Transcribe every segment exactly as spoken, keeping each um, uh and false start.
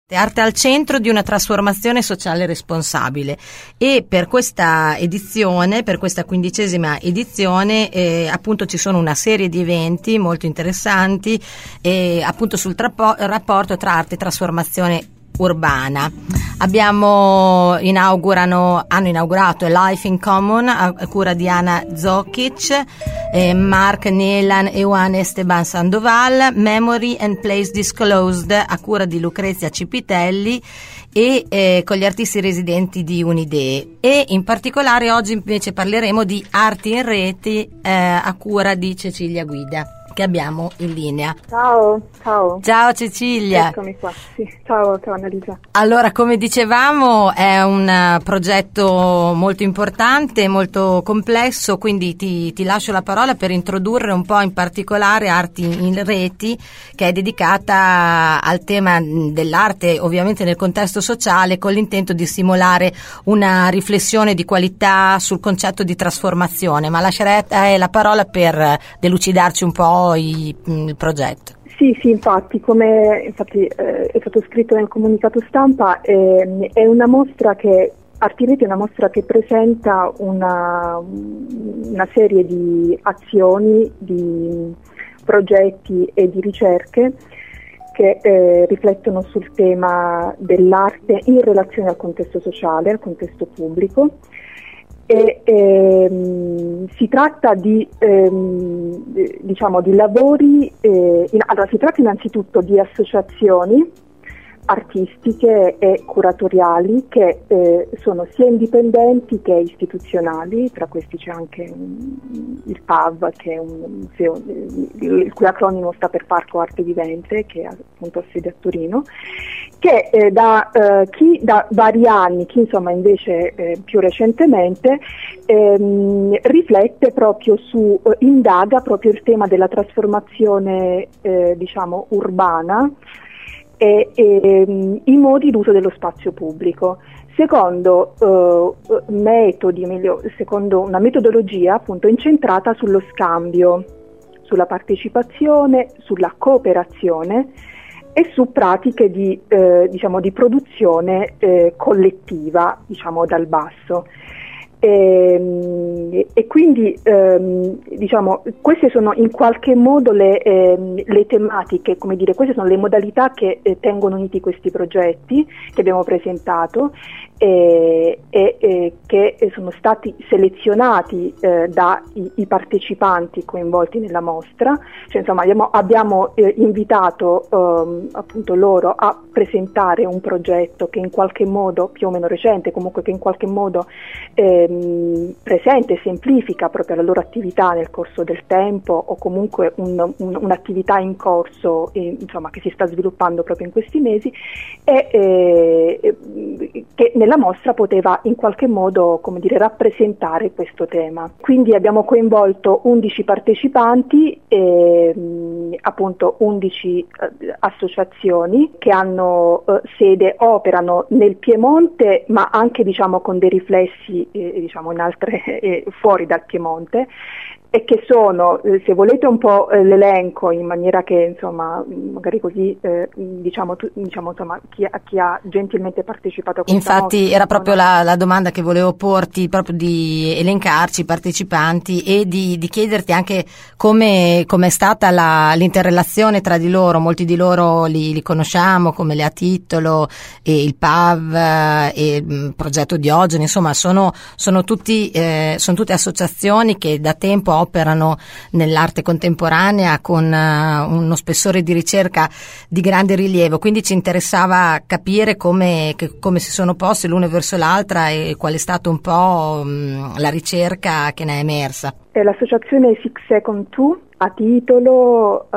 Arte al centro di una trasformazione sociale responsabile, e per questa edizione, per questa quindicesima edizione, eh, appunto ci sono una serie di eventi molto interessanti eh, appunto sul trapo- rapporto tra arte e trasformazione urbana. Abbiamo inaugurano hanno inaugurato Life in Common a, a cura di Ana Zokic, eh, Mark Nelan e Juan Esteban Sandoval, Memory and Place Disclosed a cura di Lucrezia Cipitelli e eh, con gli artisti residenti di Unidee, e in particolare oggi invece parleremo di Arti in Reti eh, a cura di Cecilia Guida, che abbiamo in linea. Ciao, ciao. Ciao Cecilia. Eccomi qua, sì. Ciao, ciao Annalisa. Allora, come dicevamo, è un uh, progetto molto importante, molto complesso, quindi ti, ti lascio la parola per introdurre un po' in particolare Arti in Reti, che è dedicata al tema dell'arte, ovviamente nel contesto sociale, con l'intento di stimolare una riflessione di qualità sul concetto di trasformazione. Ma lascerei a te la parola per delucidarci un po' i, il progetto. Sì, sì, infatti, come infatti eh, è stato scritto nel comunicato stampa, eh, è una mostra che Arti in Reti è una mostra che presenta una, una serie di azioni, di progetti e di ricerche che eh, riflettono sul tema dell'arte in relazione al contesto sociale, al contesto pubblico. E, ehm, si tratta di, ehm, diciamo, di lavori, eh, in, allora si tratta innanzitutto di associazioni artistiche e curatoriali che eh, sono sia indipendenti che istituzionali. Tra questi c'è anche um, il P A V, che è un museo, il cui acronimo sta per Parco Arte Vivente, che ha appunto sede a Torino, che eh, da eh, chi da vari anni, chi insomma invece eh, più recentemente ehm, riflette proprio su, eh, indaga proprio il tema della trasformazione eh, diciamo urbana e, e i modi d'uso dello spazio pubblico, secondo eh, metodi, meglio, secondo una metodologia appunto incentrata sullo scambio, sulla partecipazione, sulla cooperazione e su pratiche di, eh, diciamo, di produzione eh, collettiva, diciamo dal basso. E, e quindi ehm, diciamo queste sono in qualche modo le, ehm, le tematiche, come dire, queste sono le modalità che eh, tengono uniti questi progetti che abbiamo presentato e, e, e che sono stati selezionati eh, dai i partecipanti coinvolti nella mostra. Cioè, insomma, abbiamo, abbiamo eh, invitato ehm, appunto loro a presentare un progetto che in qualche modo, più o meno recente, comunque che in qualche modo eh, presente e semplifica proprio la loro attività nel corso del tempo, o comunque un, un, un'attività in corso eh, insomma che si sta sviluppando proprio in questi mesi, e eh, che nella mostra poteva in qualche modo, come dire, rappresentare questo tema. Quindi abbiamo coinvolto undici partecipanti e mh, appunto undici eh, associazioni che hanno eh, sede, operano nel Piemonte, ma anche diciamo con dei riflessi eh, diciamo in altre eh, fuori dal Piemonte, e che sono, eh, se volete un po' eh, l'elenco, in maniera che insomma magari così eh, diciamo, tu, diciamo insomma chi, chi ha gentilmente partecipato a questa Infatti mostra, era proprio la, la domanda che volevo porti, proprio di elencarci i partecipanti e di, di chiederti anche come è stata la, l'interrelazione tra di loro. Molti di loro li, li conosciamo come le A Titolo e il P A V e il Progetto Diogene, insomma sono, sono, tutti, eh, sono tutte associazioni che da tempo operano nell'arte contemporanea con uh, uno spessore di ricerca di grande rilievo, quindi ci interessava capire come, che, come si sono poste l'una verso l'altra e qual è stata un po' um, la ricerca che ne è emersa. È l'associazione Six Second Two, A Titolo, uh,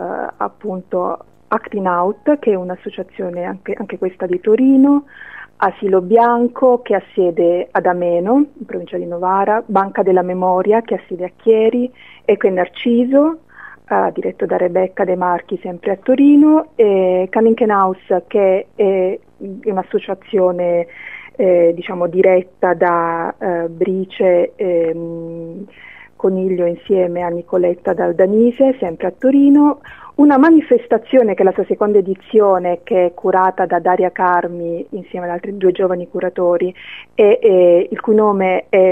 appunto Acting Out, che è un'associazione anche, anche questa di Torino, Asilo Bianco, che ha sede ad Ameno, in provincia di Novara, Banca della Memoria, che ha sede a Chieri, Eco e Narciso, eh, diretto da Rebecca De Marchi, sempre a Torino, e Kaminken House, che è un'associazione eh, diciamo diretta da eh, Brice ehm, Coniglio insieme a Nicoletta Daldanise, sempre a Torino, una manifestazione che è la sua seconda edizione, che è curata da Daria Carmi insieme ad altri due giovani curatori, e, e il cui nome è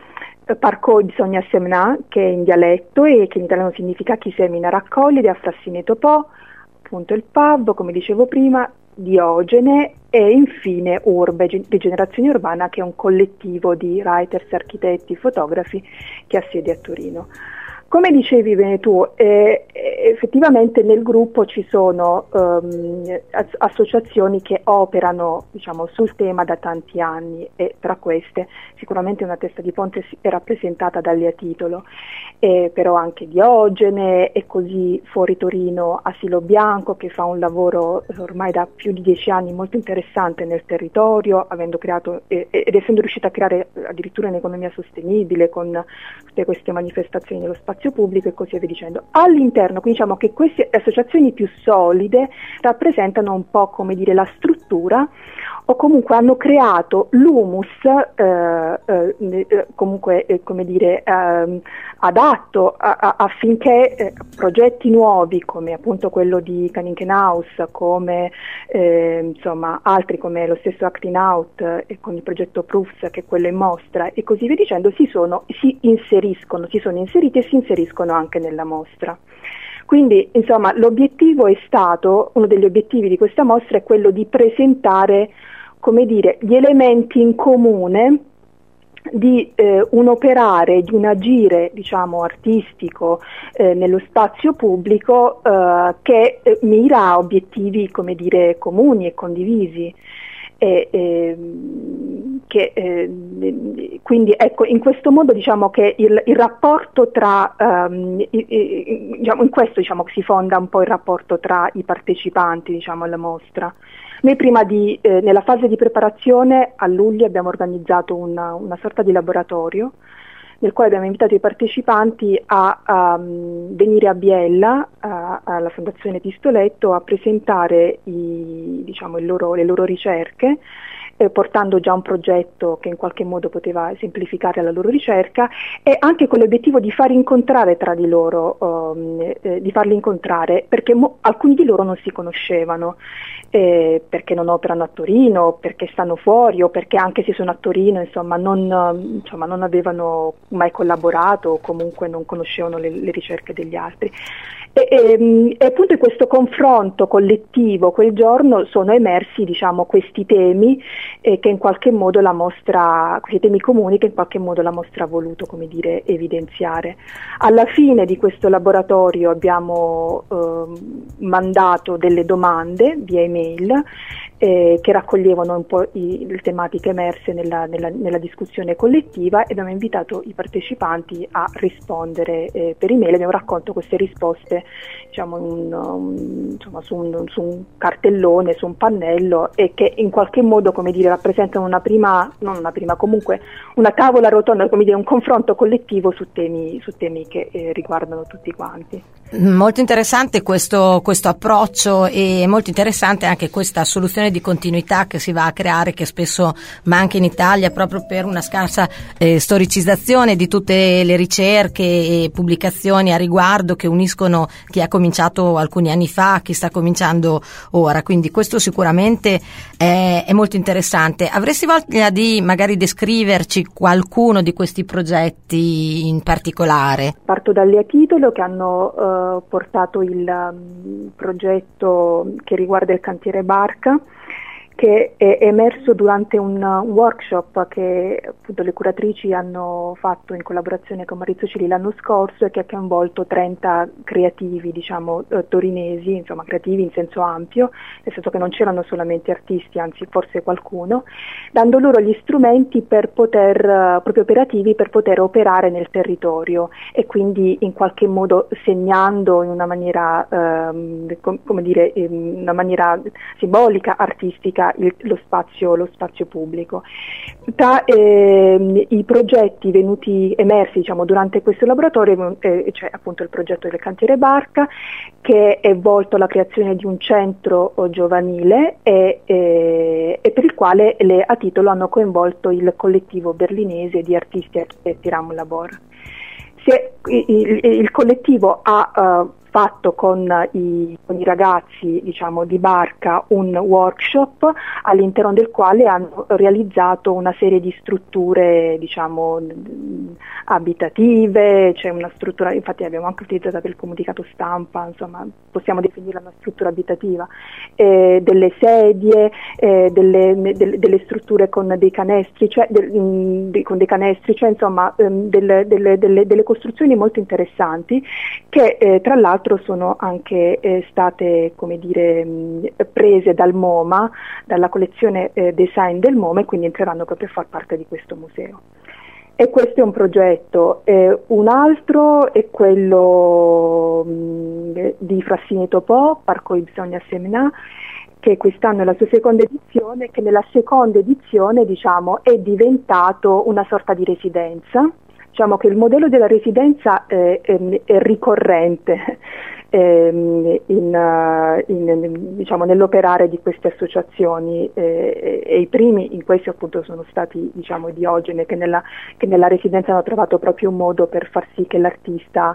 Parco bisogna semna, che è in dialetto e che in italiano significa chi semina raccoglie, di Afrassine Topò, appunto il pub, come dicevo prima, Diogene, e infine Urbe, Rigenerazione Urbana, che è un collettivo di writers, architetti, fotografi che ha sede a Torino. Come dicevi bene tu, eh, effettivamente nel gruppo ci sono um, as- associazioni che operano, diciamo, sul tema da tanti anni, e tra queste sicuramente una Testa di Ponte è rappresentata da Lì a Titolo, eh, però anche Diogene, e così fuori Torino Asilo Bianco, che fa un lavoro ormai da più di dieci anni molto interessante nel territorio, avendo creato eh, ed essendo riuscita a creare addirittura un'economia sostenibile con tutte queste manifestazioni nello spazio pubblico e così via dicendo. All'interno, quindi diciamo che queste associazioni più solide rappresentano un po', come dire, la struttura, o comunque hanno creato l'humus eh, eh, comunque eh, come dire eh, adatto a, a, affinché eh, progetti nuovi come appunto quello di Kaninkenhaus, come eh, insomma altri come lo stesso Acting Out e eh, con il progetto Proofs, che è quello in mostra, e così via dicendo, si sono si inseriscono, si sono inseriti e si inseriscono anche nella mostra. Quindi, insomma, l'obiettivo è stato, uno degli obiettivi di questa mostra è quello di presentare, come dire, gli elementi in comune di eh, un operare, di un agire, diciamo, artistico eh, nello spazio pubblico eh, che eh, mira a obiettivi, come dire, comuni e condivisi. E, e, che, eh, quindi ecco, in questo modo diciamo che il, il rapporto tra um, i, i, diciamo, in questo diciamo che si fonda un po' il rapporto tra i partecipanti, diciamo, alla mostra. Noi prima di, eh, nella fase di preparazione a luglio abbiamo organizzato una, una sorta di laboratorio nel quale abbiamo invitato i partecipanti a, a um, venire a Biella, a, alla Fondazione Pistoletto, a presentare i, diciamo, il loro, le loro ricerche, eh, portando già un progetto che in qualche modo poteva semplificare la loro ricerca, e anche con l'obiettivo di far incontrare tra di loro, um, eh, di farli incontrare, perché mo- alcuni di loro non si conoscevano. Eh, perché non operano a Torino, perché stanno fuori, o perché anche se sono a Torino insomma non, insomma, non avevano mai collaborato o comunque non conoscevano le, le ricerche degli altri. E, e, e appunto in questo confronto collettivo quel giorno sono emersi, diciamo, questi temi eh, che in qualche modo la mostra, questi temi comuni che in qualche modo la mostra ha voluto, come dire, evidenziare. Alla fine di questo laboratorio abbiamo eh, mandato delle domande via email eh, che raccoglievano un po' i, le tematiche emerse nella, nella, nella discussione collettiva, e abbiamo invitato i partecipanti a rispondere eh, per email. Abbiamo raccolto queste risposte, diciamo, un, un, insomma, su, un, su un cartellone, su un pannello, e che in qualche modo, come dire, rappresentano una prima, non una prima, comunque una tavola rotonda, come dire, un confronto collettivo su temi, su temi che eh, riguardano tutti quanti. Molto interessante questo, questo approccio, e molto interessante anche questa soluzione di continuità che si va a creare, che spesso manca in Italia proprio per una scarsa eh, storicizzazione di tutte le ricerche e pubblicazioni a riguardo che uniscono chi ha cominciato alcuni anni fa a chi sta cominciando ora. Quindi questo sicuramente è, è molto interessante. Avresti voglia di magari descriverci qualcuno di questi progetti in particolare? Parto da Lì a Titolo, che hanno uh, portato il um, progetto che riguarda il cantiere Barca, che è emerso durante un workshop che appunto le curatrici hanno fatto in collaborazione con Maurizio Cili l'anno scorso, e che ha coinvolto trenta creativi, diciamo, eh, torinesi, insomma creativi in senso ampio, nel senso che non c'erano solamente artisti, anzi forse qualcuno, dando loro gli strumenti per poter, uh, proprio operativi, per poter operare nel territorio, e quindi in qualche modo segnando in una maniera, um, com- come dire, in una maniera simbolica, artistica, Il, lo, spazio, lo spazio pubblico. Tra eh, i progetti venuti emersi, diciamo, durante questo laboratorio eh, c'è appunto il progetto del cantiere Barca, che è volto alla creazione di un centro giovanile e, e, e per il quale le a titolo hanno coinvolto il collettivo berlinese di artisti e architetti Ram Labor. Se, il, il collettivo ha uh, fatto con i, con i ragazzi, diciamo, di Barca un workshop all'interno del quale hanno realizzato una serie di strutture, diciamo, abitative. C'è una struttura, infatti l'abbiamo anche utilizzata per il comunicato stampa, insomma possiamo definirla una struttura abitativa, eh, delle sedie, eh, delle, delle, delle strutture con dei canestri, cioè de, de, con dei canestri, cioè insomma ehm, delle, delle, delle, delle costruzioni molto interessanti che eh, tra l'altro sono anche eh, state, come dire, mh, prese dal MoMA, dalla collezione eh, design del MoMA, e quindi entreranno proprio a far parte di questo museo. E questo è un progetto. Eh, un altro è quello mh, di Frassineto Po, Parco Bisogna Semina, che quest'anno è la sua seconda edizione, che nella seconda edizione, diciamo, è diventato una sorta di residenza. Diciamo che il modello della residenza è, è, è ricorrente ehm, in, in, diciamo, nell'operare di queste associazioni, eh, e i primi in questo appunto sono stati, diciamo, Diogene, che nella, che nella residenza hanno trovato proprio un modo per far sì che l'artista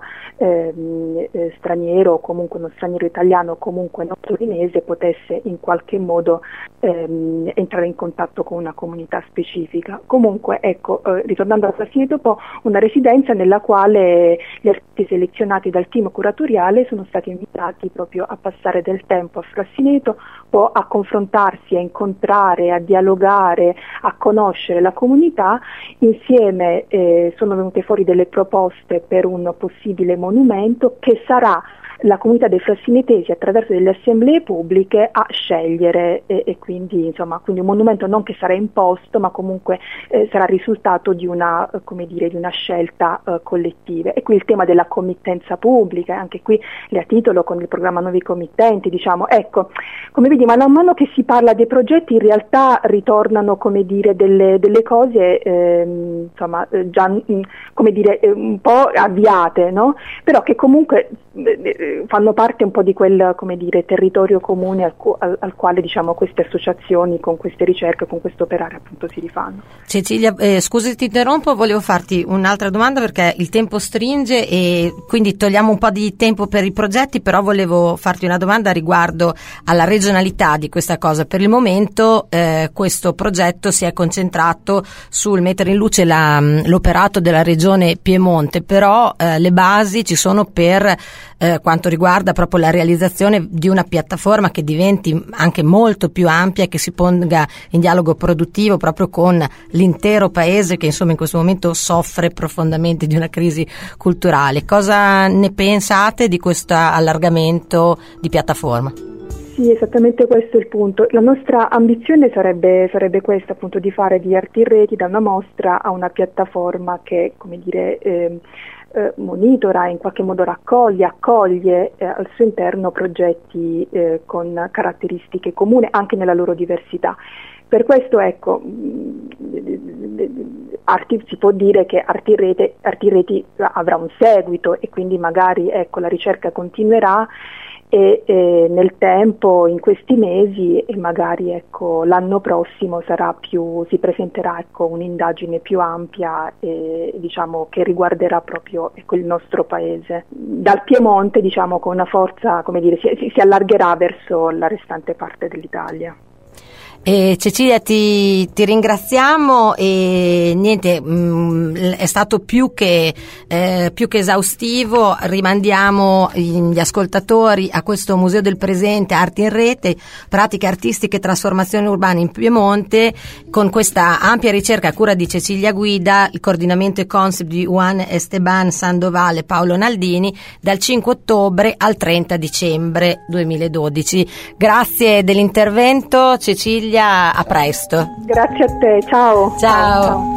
ehm, eh, straniero, o comunque uno straniero italiano, o comunque non torinese, potesse in qualche modo ehm, entrare in contatto con una comunità specifica. Comunque, ecco, eh, ritornando a Frassineto Po, una residenza nella quale gli artisti selezionati dal team curatoriale sono stati invitati proprio a passare del tempo a Frassineto Po, a confrontarsi, a incontrare, a dialogare, a conoscere la comunità. Insieme eh, sono venute fuori delle proposte per un possibile monumento che sarà la comunità dei frassinetesi, attraverso delle assemblee pubbliche, a scegliere, e, e quindi insomma quindi un monumento non che sarà imposto, ma comunque eh, sarà risultato di una, eh, come dire, di una scelta eh, collettiva. E qui il tema della committenza pubblica, anche qui le a titolo con il programma Nuovi Committenti, diciamo, ecco, come vedi, man mano che si parla dei progetti in realtà ritornano, come dire, delle, delle cose ehm, insomma eh, già mh, come dire eh, un po' avviate, no? Però che comunque eh, fanno parte un po' di quel, come dire, territorio comune al, al, al quale, diciamo, queste associazioni con queste ricerche, con questo operare appunto si rifanno. Cecilia, eh, scusi ti interrompo, volevo farti un'altra domanda perché il tempo stringe e quindi togliamo un po' di tempo per i progetti, però volevo farti una domanda riguardo alla regionalità di questa cosa. Per il momento eh, questo progetto si è concentrato sul mettere in luce la, l'operato della regione Piemonte, però eh, le basi ci sono per eh, quanto riguarda proprio la realizzazione di una piattaforma che diventi anche molto più ampia e che si ponga in dialogo produttivo proprio con l'intero paese, che insomma in questo momento soffre profondamente di una crisi culturale. Cosa ne pensate di questo allargamento di piattaforma? Sì, esattamente questo è il punto. La nostra ambizione sarebbe, sarebbe questa, appunto, di fare di Arti in Reti da una mostra a una piattaforma che, come dire, eh, eh, monitora, in qualche modo raccoglie, accoglie eh, al suo interno progetti eh, con caratteristiche comuni anche nella loro diversità. Per questo, ecco, Arti, si può dire che Arti in Rete, Arti in Reti avrà un seguito e quindi magari, ecco, la ricerca continuerà e, e nel tempo, in questi mesi e magari, ecco, l'anno prossimo sarà più, si presenterà, ecco, un'indagine più ampia e, diciamo, che riguarderà proprio, ecco, il nostro paese. Dal Piemonte, diciamo, con una forza, come dire, si, si allargherà verso la restante parte dell'Italia. Eh, Cecilia, ti, ti ringraziamo e niente, mh, è stato più che, eh, più che esaustivo. Rimandiamo gli ascoltatori a questo Museo del Presente, Arti in Rete, pratiche artistiche e trasformazioni urbane in Piemonte, con questa ampia ricerca a cura di Cecilia Guida, il coordinamento e concept di Juan Esteban Sandoval e Paolo Naldini, dal cinque ottobre al trenta dicembre duemiladodici. Grazie dell'intervento, Cecilia. A presto. Grazie a te, ciao. Ciao. Ciao.